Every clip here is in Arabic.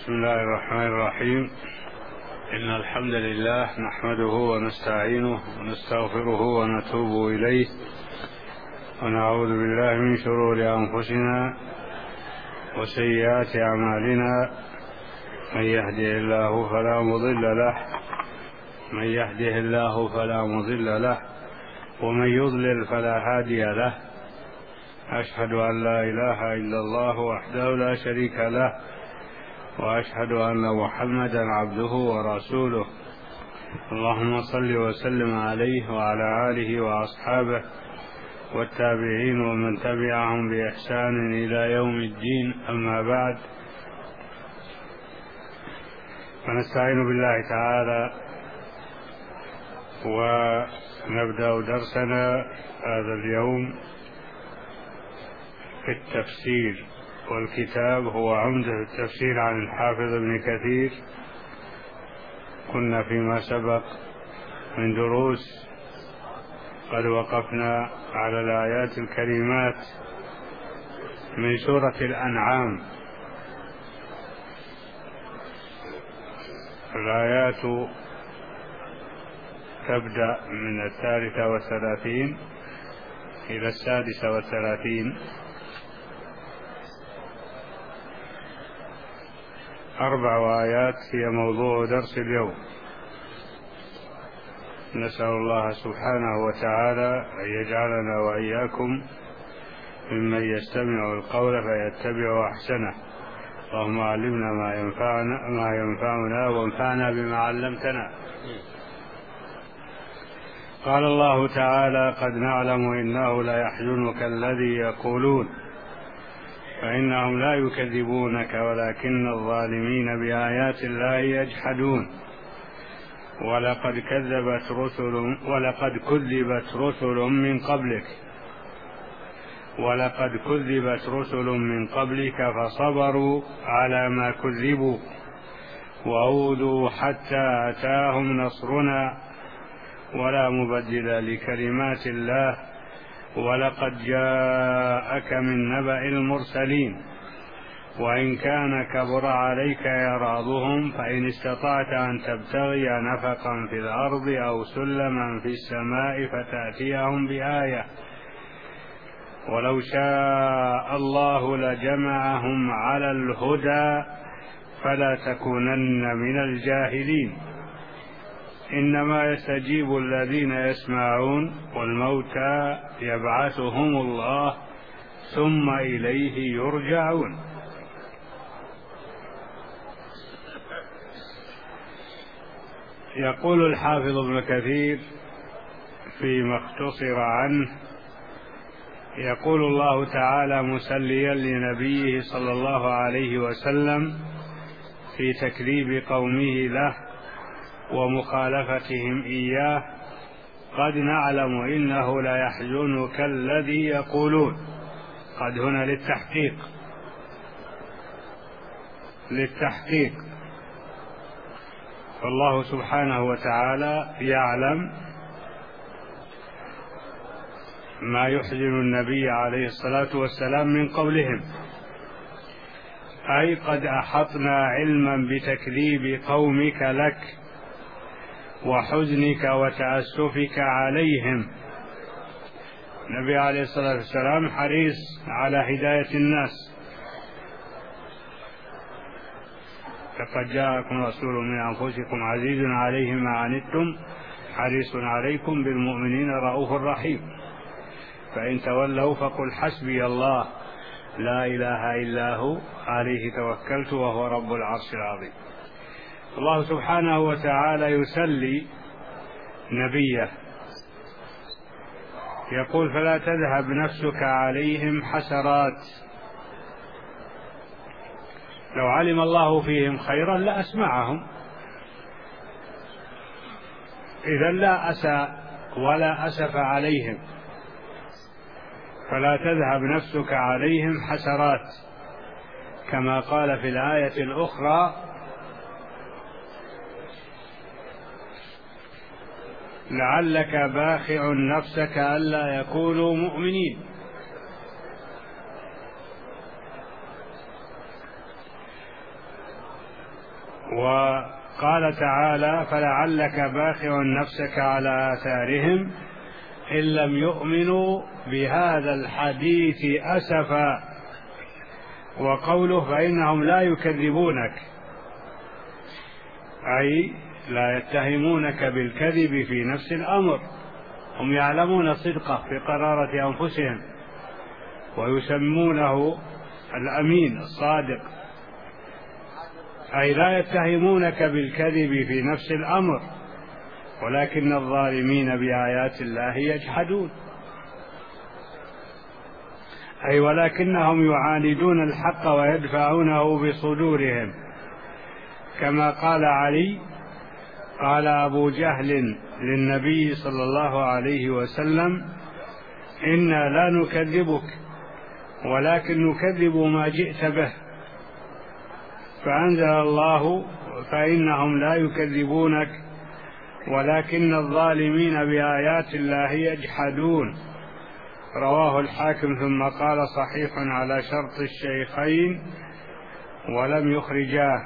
بسم الله الرحمن الرحيم. إن الحمد لله نحمده ونستعينه ونستغفره ونتوب إليه ونعوذ بالله من شرور أنفسنا وسيئات أعمالنا. من يهده الله فلا مضل له من يهده الله فلا مضل له ومن يضلل فلا هادي له. أشهد أن لا إله إلا الله وحده لا شريك له وأشهد أن محمدا عبده ورسوله. اللهم صل وسلم عليه وعلى آله وأصحابه والتابعين ومن تبعهم بإحسان إلى يوم الدين. أما بعد، فنستعين بالله تعالى ونبدأ درسنا هذا اليوم في التفسير، والكتاب هو عمدة التفسير عن الحافظ ابن كثير. كنا فيما سبق من دروس قد وقفنا على الآيات الكريمات من سورة الأنعام. الآيات تبدأ من 33 إلى 36، 4 آيات هي موضوع درس اليوم. نسأل الله سبحانه وتعالى أن يجعلنا وإياكم ممن يستمع القول فيتبع أحسنه. اللهم علمنا ما ينفعنا وانفعنا بما علمتنا. قال الله تعالى: قد نعلم إنه ليحزنك الذي يقولون فإنهم لا يكذبونك ولكن الظالمين بآيات الله يجحدون. ولقد كذبت رسل من قبلك فصبروا على ما كذبوا وأوذوا حتى أتاهم نصرنا ولا مبدل لكلمات الله. ولقد جاءك من نبأ المرسلين وإن كان كبر عليك إعراضهم فإن استطعت أن تبتغي نفقا في الأرض أو سلما في السماء فتأتيهم بآية ولو شاء الله لجمعهم على الهدى فلا تكونن من الجاهلين. إنما يستجيب الذين يسمعون والموتى يبعثهم الله ثم إليه يرجعون. يقول الحافظ ابن كثير فيما اختصر عنه: يقول الله تعالى مسليا لنبيه صلى الله عليه وسلم في تكذيب قومه له ومخالفتهم إياه: قد نعلم إنه ليحزنك الذي يقولون. قد هنا للتحقيق. فالله سبحانه وتعالى يعلم ما يحزن النبي عليه الصلاة والسلام من قولهم، أي قد أحطنا علما بتكذيب قومك لك وحزنك وتأسفك عليهم. النبي عليه الصلاة والسلام حريص على هداية الناس. لقد جاءكم رسول من أنفسكم عزيز عليه ما عنتم حريص عليكم بالمؤمنين رؤوف رحيم. فإن تولوا فقل حسبي الله لا إله إلا هو عليه توكلت وهو رب العرش العظيم. الله سبحانه وتعالى يسلي نبيه، يقول: فلا تذهب نفسك عليهم حسرات. لو علم الله فيهم خيرا لأسمعهم، إذا لا أسى ولا أسف عليهم. فلا تذهب نفسك عليهم حسرات، كما قال في الآية الأخرى: لعلك باخع نفسك ألا يكونوا مؤمنين. وقال تعالى: فلعلك باخع نفسك على آثارهم إن لم يؤمنوا بهذا الحديث أسفا. وقوله: فإنهم لا يكذبونك، أي لا يتهمونك بالكذب في نفس الأمر، هم يعلمون صدقه في قرارة أنفسهم ويسمونه الأمين الصادق، أي لا يتهمونك بالكذب في نفس الأمر، ولكن الظالمين بآيات الله يجحدون، أي ولكنهم يعاندون الحق ويدفعونه بصدورهم. كما قال علي: قال أبو جهل للنبي صلى الله عليه وسلم: إنا لا نكذبك ولكن نكذب ما جئت به. فأنزل الله: فإنهم لا يكذبونك ولكن الظالمين بآيات الله يجحدون. رواه الحاكم ثم قال: صحيح على شرط الشيخين ولم يخرجاه.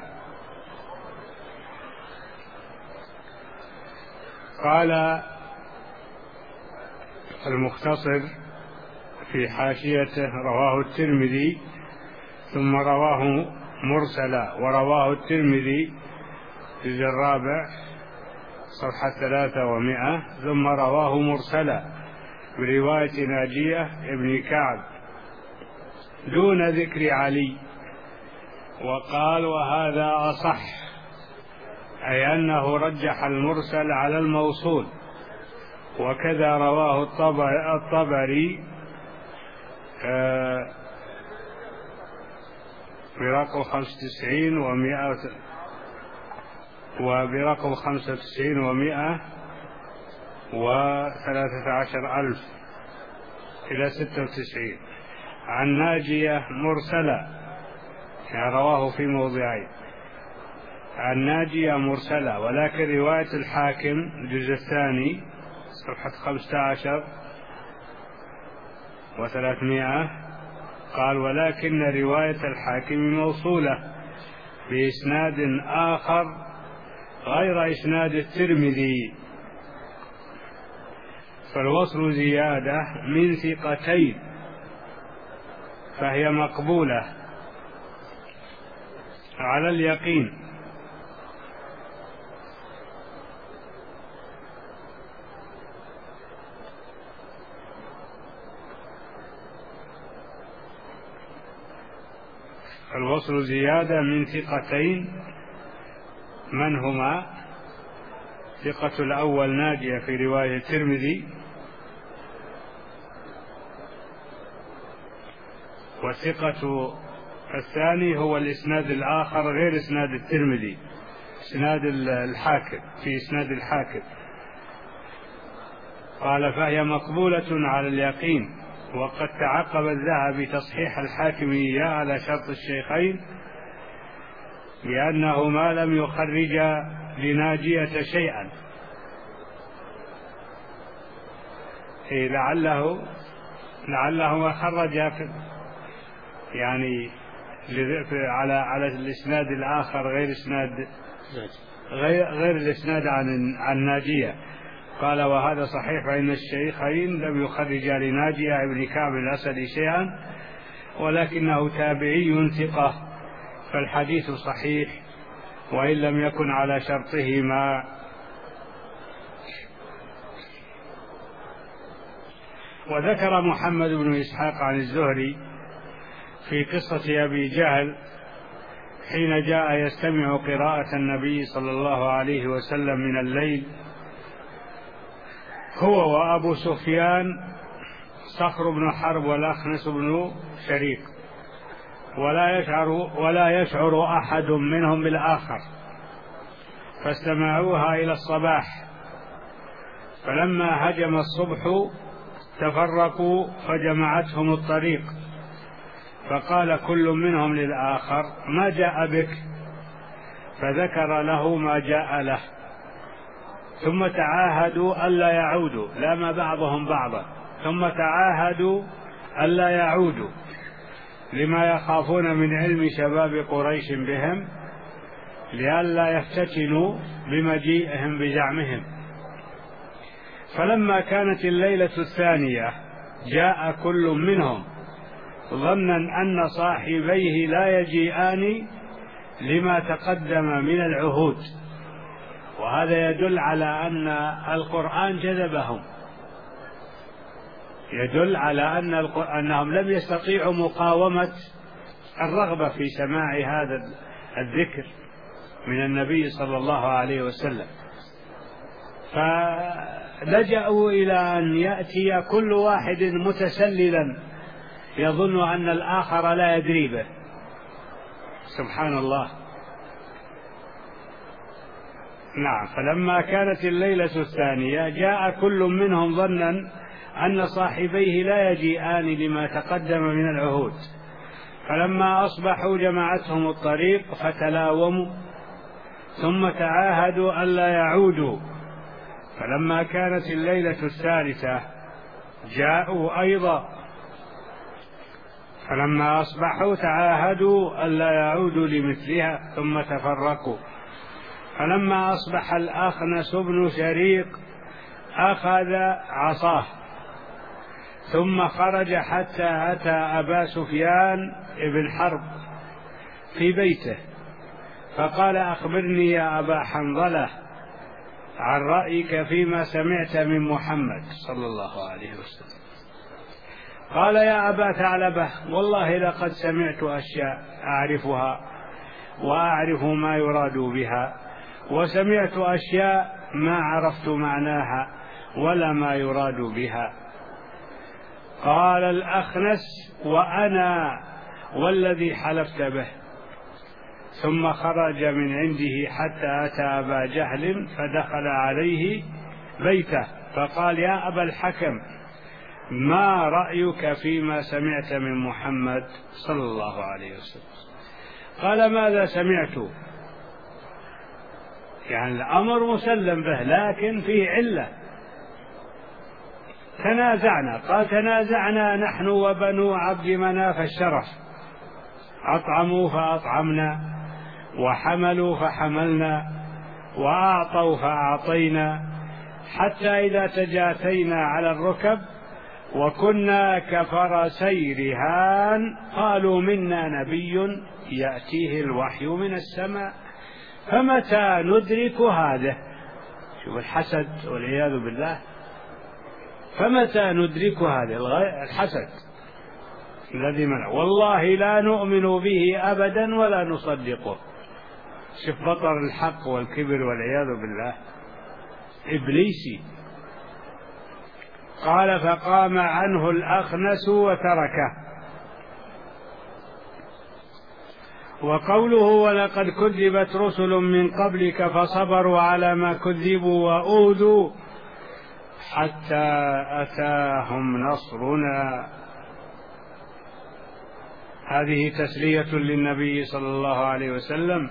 قال المختصر في حاشيته: رواه الترمذي ثم رواه مرسلا، ورواه الترمذي في الجزء الرابع صفحة 300، ثم رواه مرسلا برواية ناجية ابن كعب دون ذكر علي، وقال: وهذا أصح، أي أنه رجح المرسل على الموصول. وكذا رواه الطبري برقم 95 وبرقم 95 و113,000 إلى 96 عن ناجية مرسلة، يعني رواه في موضعين عن ناجية مرسلة. ولكن رواية الحاكم الجزء الثاني صفحة 15 و300 قال: ولكن رواية الحاكم موصولة بإسناد آخر غير إسناد الترمذي، فالوصل زيادة من ثقتين فهي مقبولة على اليقين. الوصل زيادة من ثقتين، من هما؟ ثقة الأول ناجية في رواية الترمذي، والثقة الثاني هو الإسناد الآخر غير إسناد الترمذي، إسناد الحاكم، في إسناد الحاكم. قال: فهي مقبولة على اليقين. وقد تعقب الذهبي تصحيح الحاكم إياه على شرط الشيخين لأنه ما لم يخرج لناجية شيئا، لعله خرج يعني على الإسناد الآخر غير الإسناد عن ناجية. قال: وهذا صحيح، فإن الشيخين لم يخرجا لناجية ابن كعب الأسدي شيئا، ولكنه تابعي ثقة، فالحديث صحيح وإن لم يكن على شرطهما. وذكر محمد بن إسحاق عن الزهري في قصة أبي جهل حين جاء يستمع قراءة النبي صلى الله عليه وسلم من الليل، هو وأبو سفيان صخر بن حرب والأخنس بن شريك، ولا يشعر أحد منهم بالآخر، فاستمعوها إلى الصباح. فلما هجم الصبح تفرقوا فجمعتهم الطريق، فقال كل منهم للآخر: ما جاء بك؟ فذكر له ما جاء له، ثم تعاهدوا ألا يعودوا، لام بعضهم بعضا، ثم تعاهدوا ألا يعودوا لما يخافون من علم شباب قريش بهم، لئلا يفتتنوا بمجيئهم بزعمهم. فلما كانت الليلة الثانية جاء كل منهم ظنا أن صاحبيه لا يجيئان لما تقدم من العهود، وهذا يدل على أن القرآن جذبهم، يدل على أنهم لم يستطيعوا مقاومة الرغبة في سماع هذا الذكر من النبي صلى الله عليه وسلم، فلجأوا إلى أن يأتي كل واحد متسللا يظن أن الآخر لا يدري به. سبحان الله. نعم. فلما كانت الليلة الثانية جاء كل منهم ظنا أن صاحبيه لا يجيئان لما تقدم من العهود، فلما أصبحوا جمعتهم الطريق فتلاوموا ثم تعاهدوا ألا يعودوا، فلما كانت الليلة الثالثة جاءوا أيضا، فلما أصبحوا تعاهدوا ألا يعودوا لمثلها ثم تفرقوا، فلما أصبح الأخنس بن شريق أخذ عصاه ثم خرج حتى أتى أبا سفيان بن حرب في بيته فقال: أخبرني يا أبا حنظلة عن رأيك فيما سمعت من محمد صلى الله عليه وسلم. قال: يا أبا ثعلبة، والله لقد سمعت أشياء أعرفها وأعرف ما يراد بها، وسمعت أشياء ما عرفت معناها ولا ما يراد بها. قال الأخنس: وأنا والذي حلفت به. ثم خرج من عنده حتى أتى أبا جهل فدخل عليه بيته فقال: يا أبا الحكم، ما رأيك فيما سمعت من محمد صلى الله عليه وسلم؟ قال: ماذا سمعت؟ يعني الأمر مسلم به لكن فيه علة. تنازعنا. قال: تنازعنا نحن وبنو عبد مناف الشرف، أطعموا فأطعمنا، وحملوا فحملنا، وأعطوا فأعطينا، حتى إذا تجاثينا على الركب وكنا كفرسي رهان قالوا: منا نبي يأتيه الوحي من السماء، فمتى ندرك هذا؟ شوف الحسد والعياذ بالله. فمتى ندرك هذا الحسد الذي منع؟ والله لا نؤمن به أبدا ولا نصدقه. شوف بطر الحق والكبر والعياذ بالله، إبليسي. قال: فقام عنه الأخنس وتركه. وقوله: ولقد كذبت رسل من قبلك فصبروا على ما كذبوا وأوذوا حتى أتاهم نصرنا. هذه تسلية للنبي صلى الله عليه وسلم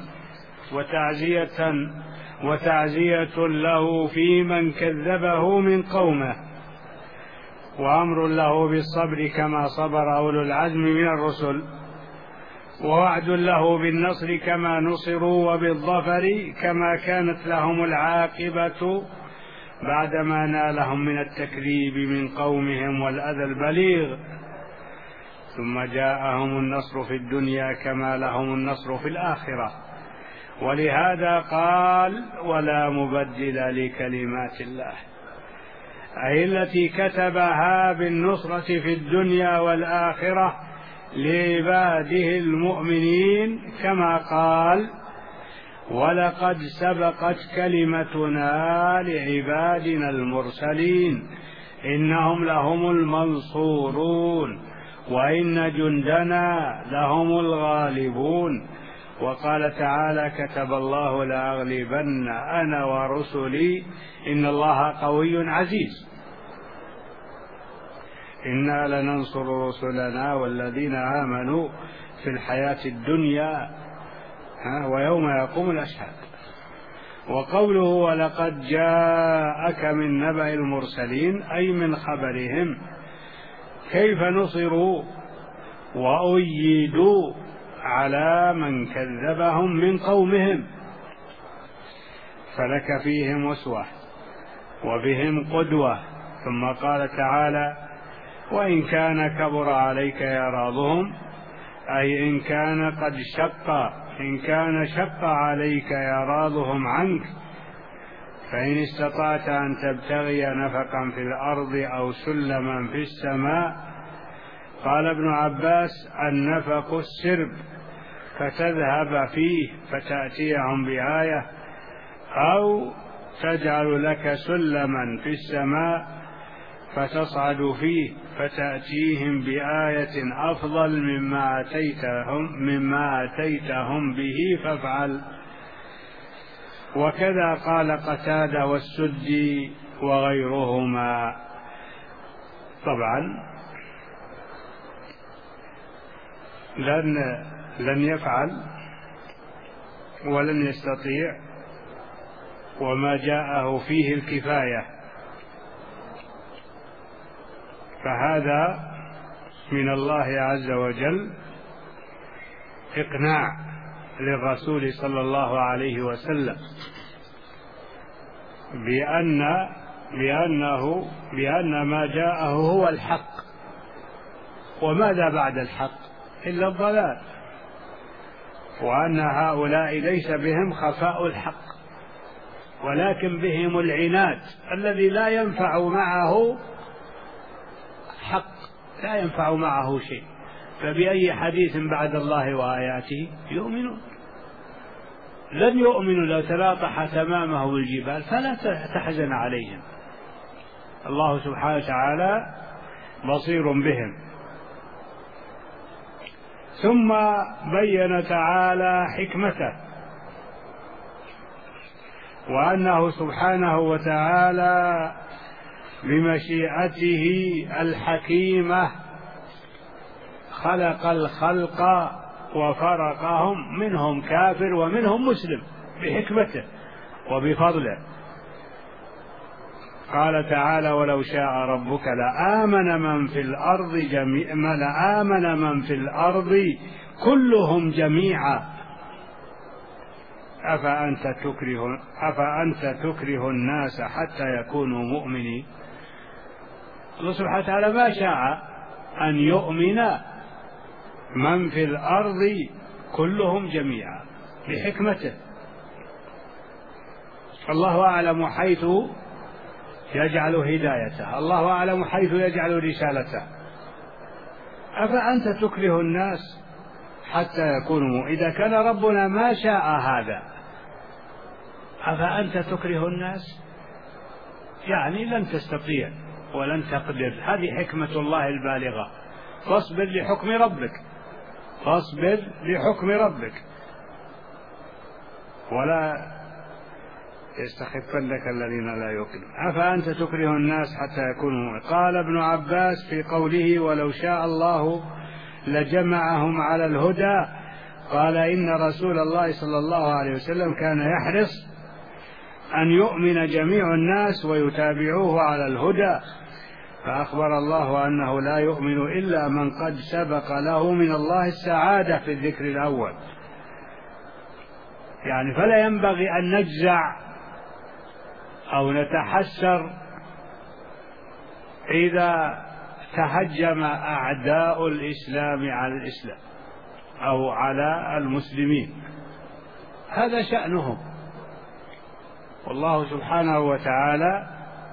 وتعزية له في من كذبه من قومه، وأمر له بالصبر كما صبر أولو العزم من الرسل، ووعد له بالنصر كما نصروا، وبالظفر كما كانت لهم العاقبة بعدما نالهم من التكذيب من قومهم والأذى البليغ. ثم جاءهم النصر في الدنيا كما لهم النصر في الآخرة، ولهذا قال: ولا مبدل لكلمات الله، أي التي كتبها بالنصرة في الدنيا والآخرة لعباده المؤمنين، كما قال: ولقد سبقت كلمتنا لعبادنا المرسلين إنهم لهم المنصورون وإن جندنا لهم الغالبون. وقال تعالى: كتب الله لأغلبن أنا ورسلي إن الله قوي عزيز. إنا لننصر رسلنا والذين آمنوا في الحياة الدنيا ويوم يقوم الأشهاد. وقوله: ولقد جاءك من نبأ المرسلين، أي من خبرهم كيف نصروا وأيدوا على من كذبهم من قومهم. فلك فيهم أسوة وبهم قدوة. ثم قال تعالى: وإن كان كبر عليك إعراضهم، أي إن كان شق عليك إعراضهم عنك، فإن استطعت أن تبتغي نفقا في الأرض أو سلما في السماء. قال ابن عباس: النفق السرب، فتذهب فيه فتأتيهم بآية، أو تجعل لك سلما في السماء فتصعد فيه فتأتيهم بآية أفضل مما أتيتهم به فافعل. وكذا قال قتادة والسدي وغيرهما. طبعا لن يفعل ولن يستطيع، وما جاءه فيه الكفاية، فهذا من الله عز وجل إقناع للرسول صلى الله عليه وسلم بأن ما جاءه هو الحق، وماذا بعد الحق إلا الضلال، وأن هؤلاء ليس بهم خفاء الحق، ولكن بهم العناد الذي لا ينفع معه حق، لا ينفع معه شيء، فبأي حديث بعد الله وآياته يؤمنون؟ لن يؤمنوا لو تلاطح أمامه الجبال، فلا تحزن عليهم، الله سبحانه وتعالى بصير بهم. ثم بين تعالى حكمته، وأنه سبحانه وتعالى بمشيئته الحكيمة خلق الخلق وفرقهم، منهم كافر ومنهم مسلم، بحكمته وبفضله. قال تعالى: ولو شاء ربك لآمن من في الأرض كلهم جميعا أفأنت تكره الناس حتى يكونوا مؤمنين. الله سبحانه وتعالى ما شاء أن يؤمن من في الأرض كلهم جميعا بحكمته. الله أعلم حيث يجعل هدايته، الله أعلم حيث يجعل رسالته. أفأنت تكره الناس حتى يكونوا، إذا كان ربنا ما شاء هذا، أفأنت تكره الناس؟ يعني لن تستطيع ولن تقدر، هذه حكمة الله البالغة. فاصبر لحكم ربك ولا يستخفنك الذين لا يوقنون. أفأنت تكره الناس حتى يكونوا. قال ابن عباس في قوله: ولو شاء الله لجمعهم على الهدى، قال: إن رسول الله صلى الله عليه وسلم كان يحرص أن يؤمن جميع الناس ويتابعوه على الهدى، فأخبر الله أنه لا يؤمن إلا من قد سبق له من الله السعادة في الذكر الأول. يعني فلا ينبغي أن نجزع أو نتحسر إذا تهجم أعداء الإسلام على الإسلام أو على المسلمين، هذا شأنهم، والله سبحانه وتعالى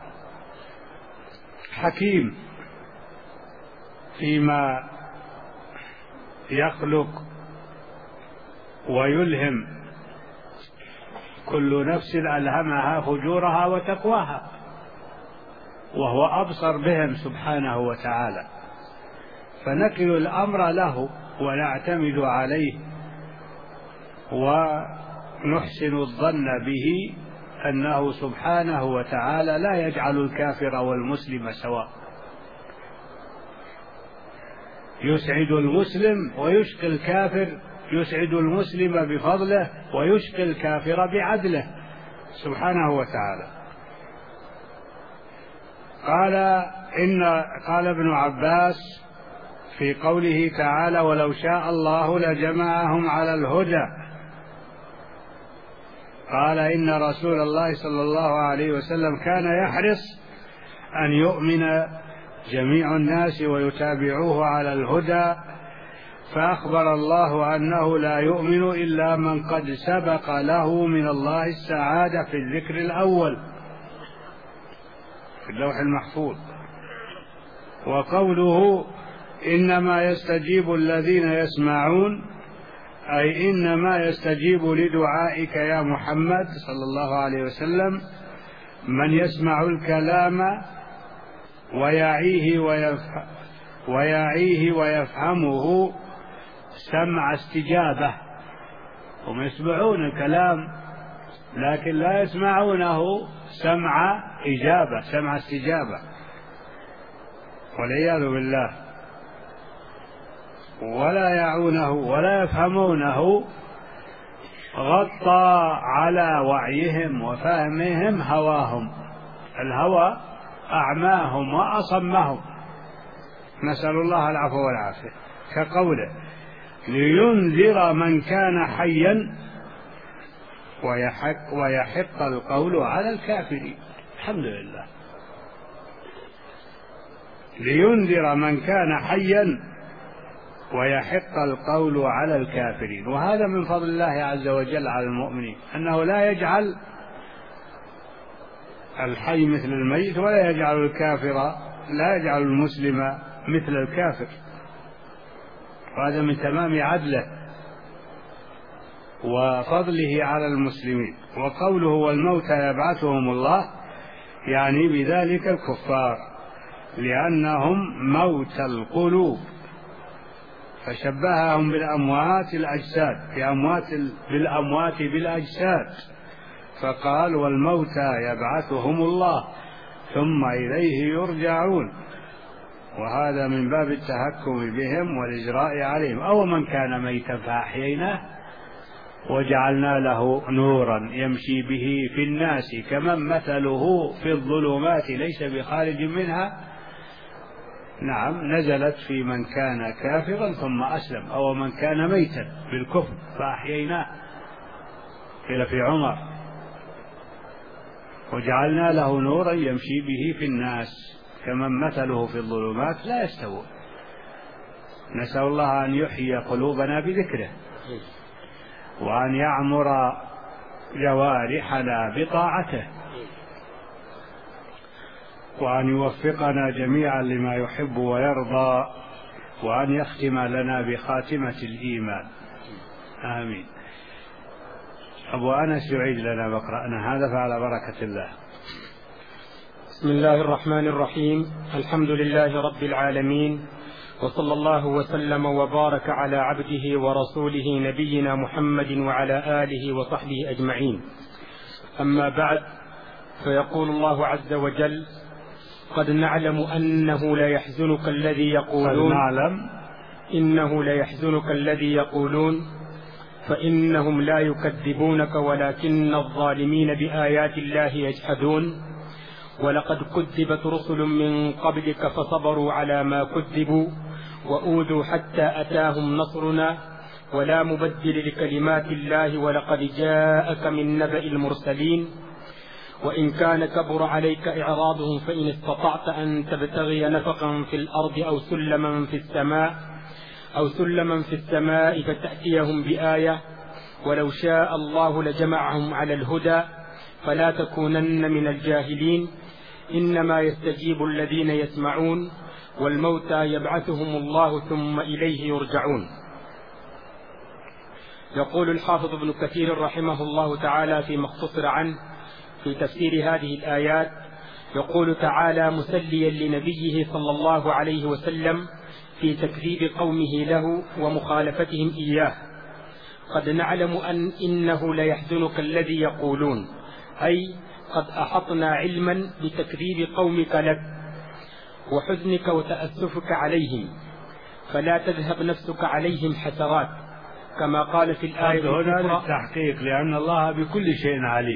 حكيم فيما يخلق ويلهم، كل نفس ألهمها فجورها وتقواها، وهو أبصر بهم سبحانه وتعالى، فنكل الأمر له ونعتمد عليه ونحسن الظن به أنه سبحانه وتعالى لا يجعل الكافر والمسلم سواء، يسعد المسلم ويشقي الكافر، يسعد المسلم بفضله ويشقي الكافر بعدله سبحانه وتعالى. قال ابن عباس في قوله تعالى: ولو شاء الله لجمعهم على الهدى، قال إن رسول الله صلى الله عليه وسلم كان يحرص أن يؤمن جميع الناس ويتابعوه على الهدى، فأخبر الله أنه لا يؤمن إلا من قد سبق له من الله السعادة في الذكر الأول في اللوح المحفوظ. وقوله إنما يستجيب الذين يسمعون، أي إنما يستجيب لدعائك يا محمد صلى الله عليه وسلم من يسمع الكلام ويعيه ويفهمه سمع استجابة. هم يسمعون الكلام لكن لا يسمعونه سمع إجابة، سمع استجابة، والعياذ بالله. ولا يعونه ولا يفهمونه، غطى على وعيهم وفهمهم هواهم، الهوى أعماهم وأصمهم، نسأل الله العفو والعافية. كقوله لينذر من كان حيا ويحق القول على الكافرين. الحمد لله، لينذر من كان حيا ويحق القول على الكافرين. وهذا من فضل الله عز وجل على المؤمنين، أنه لا يجعل الحي مثل الميت، ولا يجعل الكافر، لا يجعل المسلم مثل الكافر، وهذا من تمام عدله وفضله على المسلمين. وقوله والموتى يبعثهم الله، يعني بذلك الكفار، لأنهم موت القلوب، فشبههم بالأموات الأجساد، بالأموات بالأجساد، فقال والموتى يبعثهم الله ثم إليه يرجعون، وهذا من باب التهكم بهم والإجراء عليهم. أو من كان ميتا فأحييناه وجعلنا له نورا يمشي به في الناس كمن مثله في الظلمات ليس بخارج منها. نعم، نزلت في من كان كافرا ثم أسلم، أو من كان ميتا بالكفر فأحييناه، قيل في عمر وجعلنا له نورا يمشي به في الناس كمن مثله في الظلمات لا يستوون. نسأل الله أن يحيي قلوبنا بذكره، وأن يعمر جوارحنا بطاعته، وأن يوفقنا جميعا لما يحب ويرضى، وأن يختم لنا بخاتمة الإيمان، آمين. أبو أنس يعيد لنا وقرأنا هذا فعلى بركة الله. بسم الله الرحمن الرحيم. الحمد لله رب العالمين، وصلى الله وسلم وبارك على عبده ورسوله نبينا محمد وعلى آله وصحبه أجمعين. أما بعد، فيقول الله عز وجل قد نعلم أنه لا يحزنك الذي يقولون، إنه لا يحزنك الذي يقولون فإنهم لا يكذبونك ولكن الظالمين بآيات الله يجحدون. ولقد كذبت رسل من قبلك فصبروا على ما كذبوا وأوذوا حتى أتاهم نصرنا ولا مبدل لكلمات الله ولقد جاءك من نبأ المرسلين. وإن كان كبر عليك إعراضهم فإن استطعت أن تبتغي نفقا في الأرض أو سلما في السماء فتأتيهم بآية ولو شاء الله لجمعهم على الهدى فلا تكونن من الجاهلين. إنما يستجيب الذين يسمعون والموتى يبعثهم الله ثم إليه يرجعون. يقول الحافظ ابن كثير رحمه الله تعالى فيما اختصر عنه في تفسير هذه الآيات، يقول تعالى مسليا لنبيه صلى الله عليه وسلم في تكذيب قومه له ومخالفتهم إياه: قد نعلم إنه ليحزنك الذي يقولون، أي قد أحطنا علما بتكذيب قومك لك وحزنك وتأسفك عليهم، فلا تذهب نفسك عليهم حسرات، كما قال في الآية الأخرى. هنا التحقيق، لأن الله بكل شيء عليم.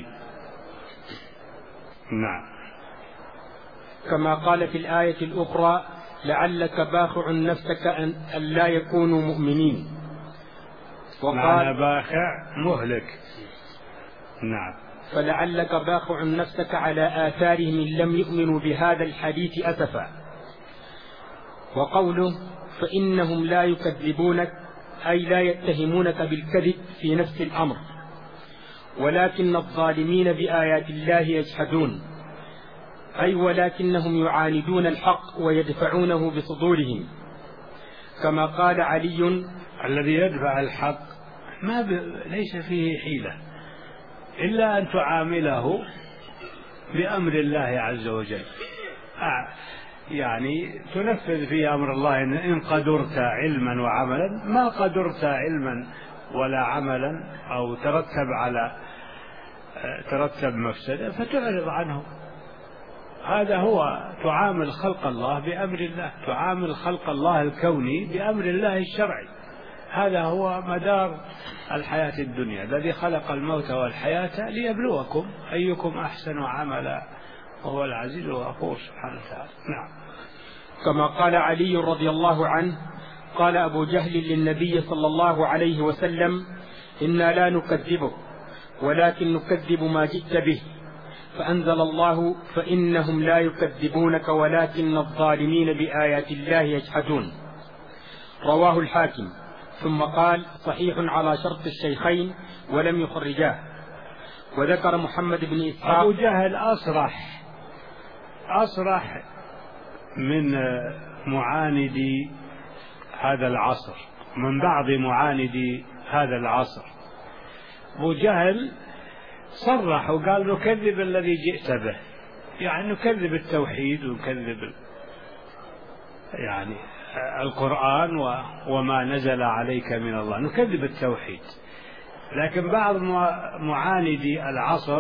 نعم. كما قال في الآية الأخرى: لعلك باخع نفسك أن لا يكونوا مؤمنين. وقال باخع مهلك، نعم. فلعلك باخع نفسك على آثارهم إن لم يؤمنوا بهذا الحديث أسفا. وقوله فإنهم لا يكذبونك أي لا يتهمونك بالكذب في نفس الأمر، ولكن الظالمين بآيات الله يجحدون، أي ولكنهم يعاندون الحق ويدفعونه بصدورهم، كما قال علي الذي يدفع الحق ليس فيه حيلة إلا أن تعامله بأمر الله عز وجل، يعني تنفذ في أمر الله. إن قدرت علما وعملا، ما قدرت علما ولا عملا أو ترتب مفسدة فتعرض عنه. هذا هو تعامل خلق الله بأمر الله، تعامل خلق الله الكوني بأمر الله الشرعي. هذا هو مدار الحياة الدنيا، الذي خلق الموت والحياة ليبلوكم أيكم أحسن عملا وهو العزيز الغفور سبحانه وتعالى. نعم. كما قال علي رضي الله عنه قال أبو جهل للنبي صلى الله عليه وسلم إنا لا نكذبك ولكن نكذب ما جئت به، فأنزل الله فإنهم لا يكذبونك ولكن الظالمين بآيات الله يجحدون. رواه الحاكم. ثم قال صحيح على شرط الشيخين ولم يخرجاه. وذكر محمد بن إسحاق أبو جهل أصرح من معاندي هذا العصر، من بعض معاندي هذا العصر. أبو جهل صرح وقال نكذب الذي جئت به، يعني نكذب التوحيد ونكذب يعني القرآن وما نزل عليك من الله، نكذب التوحيد. لكن بعض معاندي العصر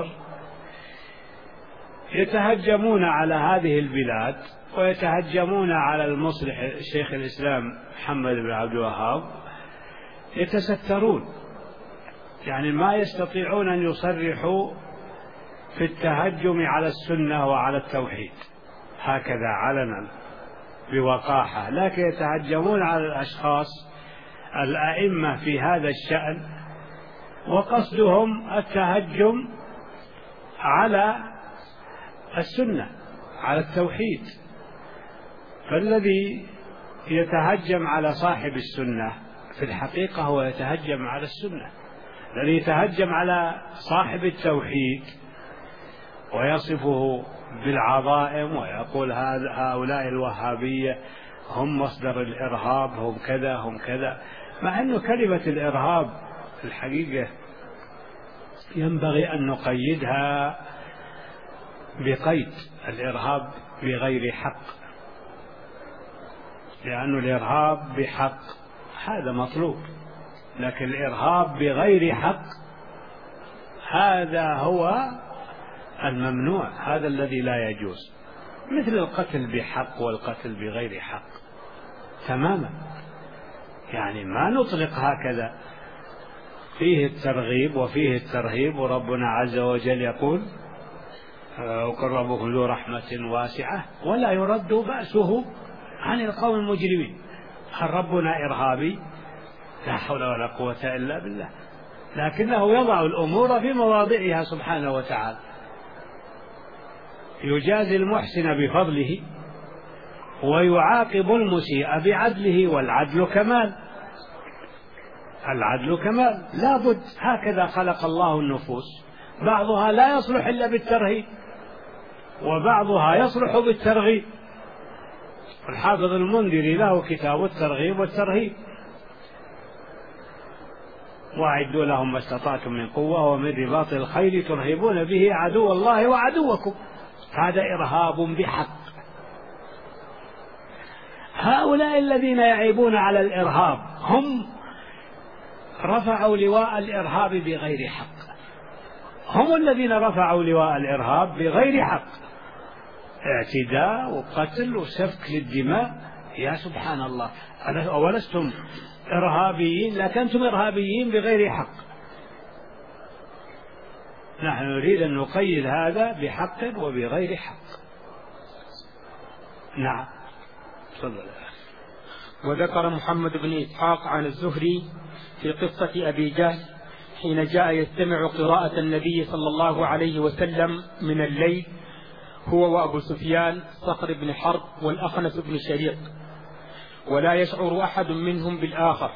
يتهجمون على هذه البلاد ويتهجمون على المصلح شيخ الإسلام محمد بن عبد الوهاب، يتسترون، يعني ما يستطيعون أن يصرحوا في التهجم على السنة وعلى التوحيد هكذا علنا بوقاحة، لكن يتهجمون على الأشخاص الأئمة في هذا الشأن، وقصدهم التهجم على السنة على التوحيد. فالذي يتهجم على صاحب السنة في الحقيقة هو يتهجم على السنة. الذي يتهجم على صاحب التوحيد ويصفه بالعظائم ويقول هؤلاء الوهابية هم مصدر الإرهاب، هم كذا هم كذا، مع أن كلمة الإرهاب في الحقيقة ينبغي أن نقيدها بقيد الإرهاب بغير حق، لأن الإرهاب بحق هذا مطلوب، لكن الإرهاب بغير حق هذا هو الممنوع، هذا الذي لا يجوز، مثل القتل بحق والقتل بغير حق تماما. يعني ما نطلق هكذا، فيه الترغيب وفيه الترهيب، وربنا عز وجل يقول وقربه ذو رحمة واسعة ولا يرد بأسه عن القوم المجرمين. هل ربنا إرهابي؟ لا حول ولا قوة إلا بالله، لكنه يضع الأمور في مواضعها سبحانه وتعالى، يجازي المحسن بفضله ويعاقب المسيء بعدله، والعدل كمال، العدل كمال لا بد، هكذا خلق الله النفوس، بعضها لا يصلح إلا بالترهيب وبعضها يصلح بالترغيب. الحافظ المنذري له كتاب الترغيب والترهيب، وأعدوا لهم ما استطعتم من قوة ومن رباط الخيل ترهبون به عدو الله وعدوكم، هذا إرهاب بحق. هؤلاء الذين يعيبون على الإرهاب هم رفعوا لواء الإرهاب بغير حق، هم الذين رفعوا لواء الإرهاب بغير حق، اعتداء وقتل وسفك للدماء. يا سبحان الله، أولستم إرهابيين؟ لكنتم إرهابيين بغير حق. نحن نريد أن نقيد هذا بحق وبغير حق. نعم. تفضل. وذكر محمد بن إسحاق عن الزهري في قصة أبي جهل حين جاء يستمع قراءة النبي صلى الله عليه وسلم من الليل هو وأبو سفيان صخر بن حرب والأخنس بن شريق، ولا يشعر أحد منهم بالآخر،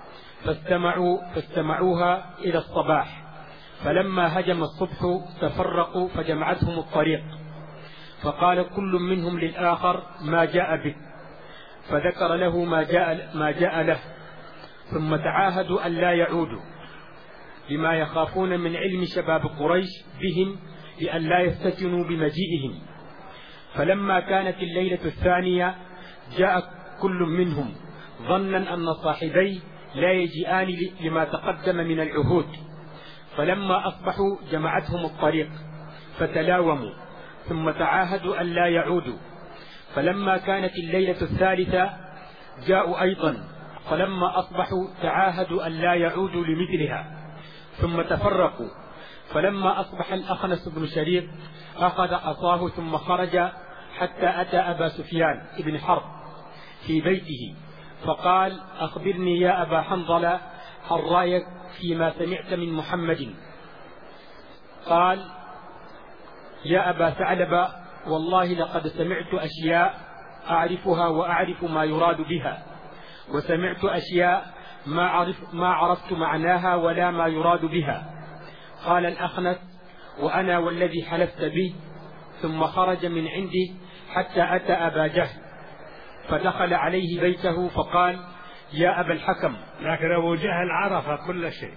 فاستمعوها إلى الصباح. فلما هجم الصبح تفرقوا فجمعتهم الطريق، فقال كل منهم للآخر ما جاء بك، فذكر له ما جاء له، ثم تعاهدوا أن لا يعودوا لما يخافون من علم شباب قريش بهم لأن لا يفتتنوا بمجيئهم. فلما كانت الليلة الثانية جاء كل منهم ظنا أن صاحبيه لا يجيئان لما تقدم من العهود. فلما أصبحوا جمعتهم الطريق فتلاوموا، ثم تعاهدوا أن لا يعودوا. فلما كانت الليلة الثالثة جاءوا أيضا، فلما أصبحوا تعاهدوا أن لا يعودوا لمثلها، ثم تفرقوا. فلما أصبح الأخنس بن شريق أخذ عصاه ثم خرج حتى أتى أبا سفيان بن حرب في بيته، فقال أخبرني يا أبا حنظلة هل رأيك فيما سمعت من محمد؟ قال يا أبا ثعلبة والله لقد سمعت أشياء أعرفها وأعرف ما يراد بها، وسمعت أشياء ما عرفت معناها ولا ما يراد بها. قال الأخنس وأنا والذي حلفت به. ثم خرج من عنده حتى أتى أبا جهل، فدخل عليه بيته فقال يا أبا الحكم. لكن أبو جهل عرف كل شيء،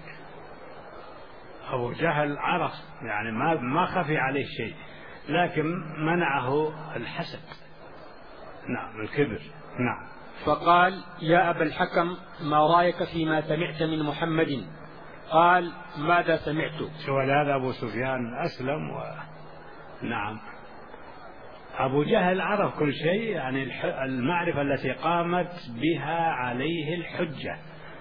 أبو جهل عرف، يعني ما خفي عليه شيء، لكن منعه الحسد، نعم، الكبر، نعم. فقال يا أبا الحكم ما رأيك فيما سمعت من محمد؟ قال ماذا سمعت؟ شو هذا أبو سفيان أسلم نعم. أبو جهل عرف كل شيء، يعني المعرفة التي قامت بها عليه الحجة،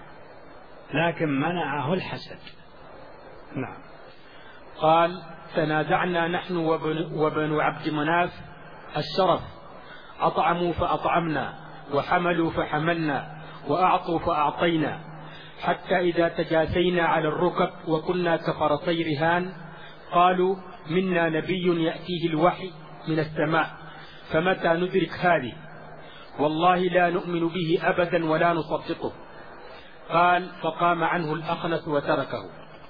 لكن منعه الحسد، نعم. قال تنازعنا نحن وبنو عبد مناف الشرف، أطعموا فأطعمنا، وحملوا فحملنا، وأعطوا فأعطينا، حتى إذا تجاسينا على الركب وكنا كفرسي رهان قالوا منا نبي يأتيه الوحي من السماء، فمتى ندرك هذه؟ والله لا نؤمن به أبدا ولا نصدقه. قال فقام عنه الأخنس وتركه.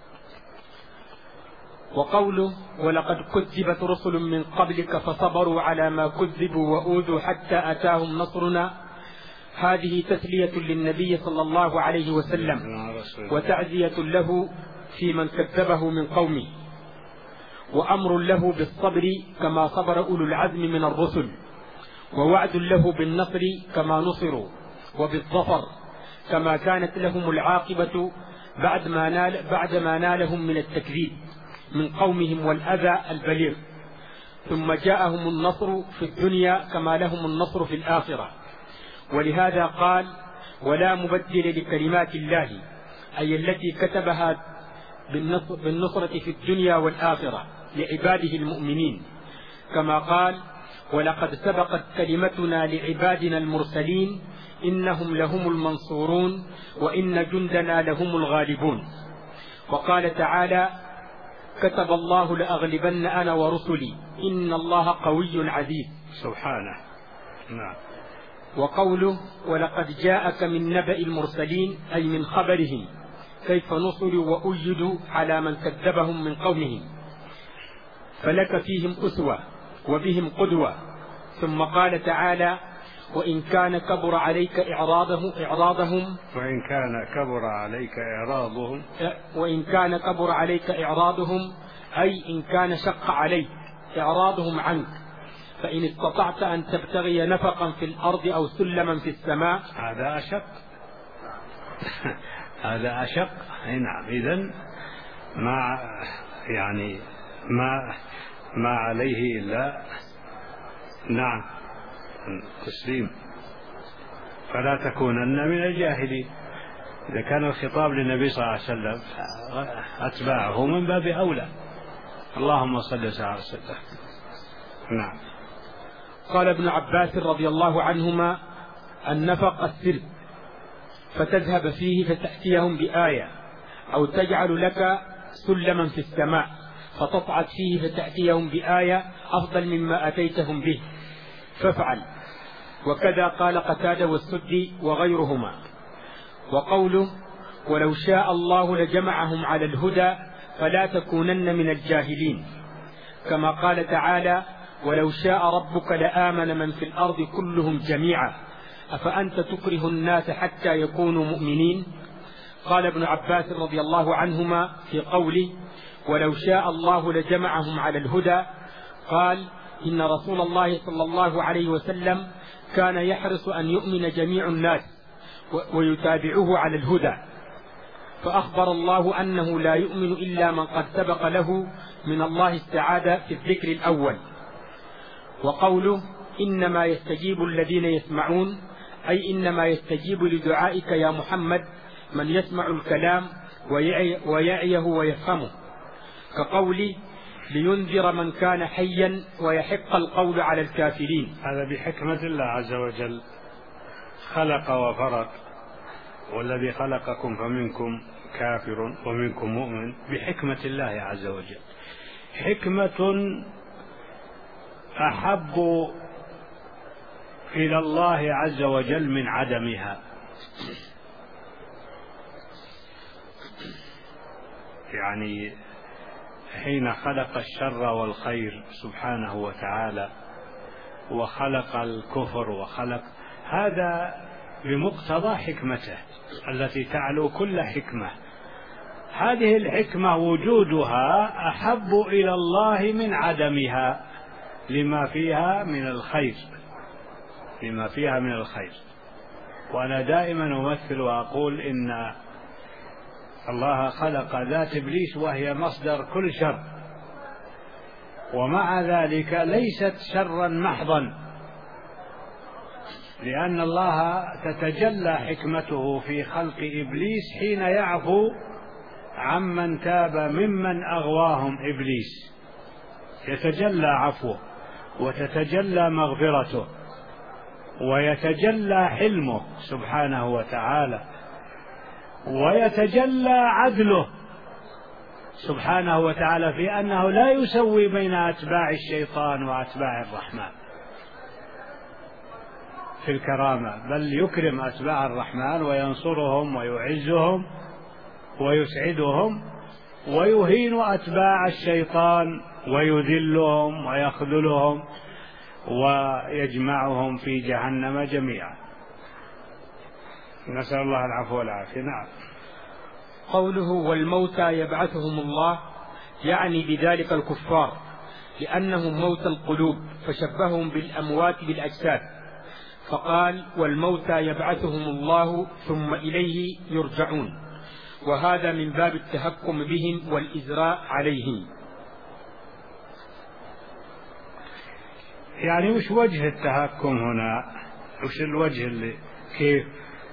وقوله ولقد كذبت رسل من قبلك فصبروا على ما كذبوا وأوذوا حتى أتاهم نصرنا، هذه تسلية للنبي صلى الله عليه وسلم وتعزية له في من كذبه من قومه، وأمر له بالصبر كما صبر أولو العزم من الرسل، ووعد له بالنصر كما نصروا، وبالظفر كما كانت لهم العاقبة بعد ما نالهم من التكذيب من قومهم والأذى البليغ. ثم جاءهم النصر في الدنيا كما لهم النصر في الآخرة. ولهذا قال ولا مبدل لكلمات الله، أي التي كتبها بالنصرة في الدنيا والآخرة لعباده المؤمنين، كما قال ولقد سبقت كلمتنا لعبادنا المرسلين إنهم لهم المنصورون وإن جندنا لهم الغالبون. وقال تعالى كتب الله لأغلبن أنا ورسلي إن الله قوي عزيز سبحانه، نعم. وقوله ولقد جاءك من نبأ المرسلين أي من خبرهم كيف نصروا وأيدوا على من كذبهم من قومهم، فلك فيهم أسوة وبهم قدوة. ثم قال تعالى وإن كان كبر عليك إعراضهم أي إن كان شق عليك إعراضهم عنك، فإن استطعت أن تبتغي نفقا في الأرض أو سلما في السماء. هذا أشق هذا أشق، نعم. إذن ما عليه إلا نعم تسليم، فلا تكونن من الجاهلين. إذا كان الخطاب للنبي صلى الله عليه وسلم أتباعه من باب أولى. اللهم صل على سيدنا. نعم. قال ابن عباس رضي الله عنهما النفق السر، فتذهب فيه فتأتيهم بآية أو تجعل لك سلما في السماء فتصعد فيه فتأتيهم بآية أفضل مما أتيتهم به فافعل. وكذا قال قتادة والسدي وغيرهما. وقوله ولو شاء الله لجمعهم على الهدى فلا تكونن من الجاهلين، كما قال تعالى ولو شاء ربك لآمن من في الأرض كلهم جميعا أفأنت تكره الناس حتى يكونوا مؤمنين. قال ابن عباس رضي الله عنهما في قوله ولو شاء الله لجمعهم على الهدى قال إن رسول الله صلى الله عليه وسلم كان يحرص أن يؤمن جميع الناس ويتابعوه على الهدى، فأخبر الله أنه لا يؤمن إلا من قد سبق له من الله السعادة في الذكر الأول. وقوله إنما يستجيب الذين يسمعون أي إنما يستجيب لدعائك يا محمد من يسمع الكلام ويعيه ويفهمه، كقولي لينذر من كان حيا ويحق القول على الكافرين. هذا بحكمة الله عز وجل خلق وفرق، والذي خلقكم فمنكم كافر ومنكم مؤمن بحكمة الله عز وجل، حكمة أحب إلى الله عز وجل من عدمها. يعني حين خلق الشر والخير سبحانه وتعالى وخلق الكفر وخلق هذا بمقتضى حكمته التي تعلو كل حكمة. هذه الحكمة وجودها أحب إلى الله من عدمها لما فيها من الخير، لما فيها من الخير. وأنا دائما أمثل وأقول إن الله خلق ذات إبليس وهي مصدر كل شر، ومع ذلك ليست شرا محضا، لأن الله تتجلى حكمته في خلق إبليس حين يعفو عمن تاب ممن أغواهم إبليس، يتجلى عفوه وتتجلى مغفرته ويتجلى حلمه سبحانه وتعالى ويتجلى عدله سبحانه وتعالى في أنه لا يسوي بين أتباع الشيطان وأتباع الرحمن في الكرامة، بل يكرم أتباع الرحمن وينصرهم ويعزهم ويسعدهم، ويهين أتباع الشيطان ويذلهم ويخذلهم ويجمعهم في جهنم جميعا. نسأل الله العفو والعافية. نعم. قوله والموتى يبعثهم الله يعني بذلك الكفار، لأنهم موت القلوب فشبههم بالأموات بالأجساد، فقال والموتى يبعثهم الله ثم إليه يرجعون، وهذا من باب التهكم بهم والإزراء عليهم. يعني وش وجه التهكم هنا؟ وش الوجه اللي كيف؟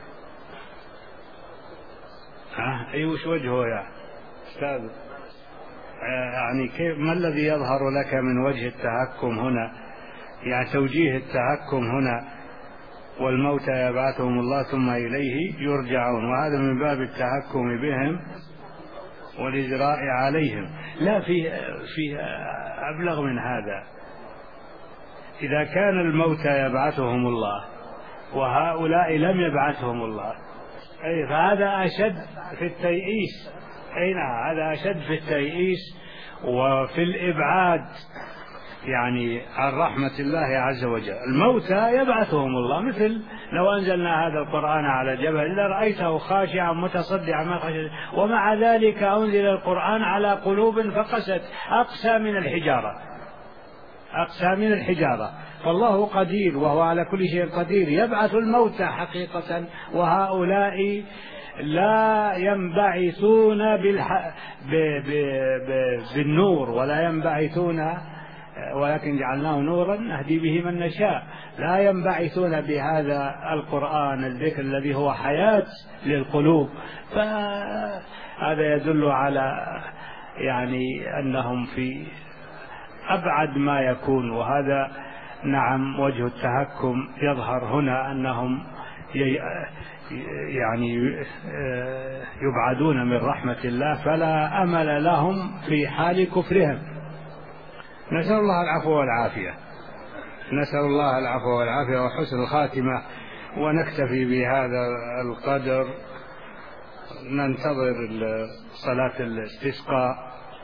أي وش وجهه يا أستاذ؟ يعني كيف، ما الذي يظهر لك من وجه التهكم هنا؟ يعني توجيه التهكم هنا والموتى يبعثهم الله ثم إليه يرجعون، وهذا من باب التهكم بهم والإجراء عليهم. لا، في أبلغ من هذا. إذا كان الموتى يبعثهم الله وهؤلاء لم يبعثهم الله، أي فهذا أشد في التيئيس. أي نعم، هذا أشد في التيئيس وفي الإبعاد يعني عن رحمة الله عز وجل. الموتى يبعثهم الله، مثل لو أنزلنا هذا القرآن على جبل لرأيته خاشعا متصدعا من خشية، ومع ذلك أنزل القرآن على قلوب فقست أقسى من الحجارة، أقسى من الحجارة. فالله قدير وهو على كل شيء قدير، يبعث الموتى حقيقة، وهؤلاء لا ينبعثون بالنور ولا ينبعثون، ولكن جعلناه نورا نهدي به من نشاء، لا ينبعثون بهذا القرآن الذكر الذي هو حياة للقلوب. فهذا يدل على يعني أنهم في أبعد ما يكون، وهذا نعم وجه التهكم يظهر هنا، أنهم يعني يبعدون من رحمة الله، فلا أمل لهم في حال كفرهم. نسأل الله العفو والعافية، نسأل الله العفو والعافية وحسن الخاتمة. ونكتفي بهذا القدر، ننتظر صلاة الاستسقاء.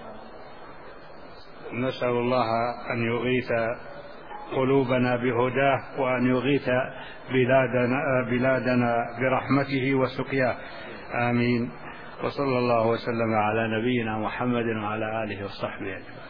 نسأل الله أن يغيث قلوبنا بهداه، وأن يغيث بلادنا برحمته وسقياه، آمين. وصلى الله وسلم على نبينا محمد وعلى آله وصحبه أجمعين.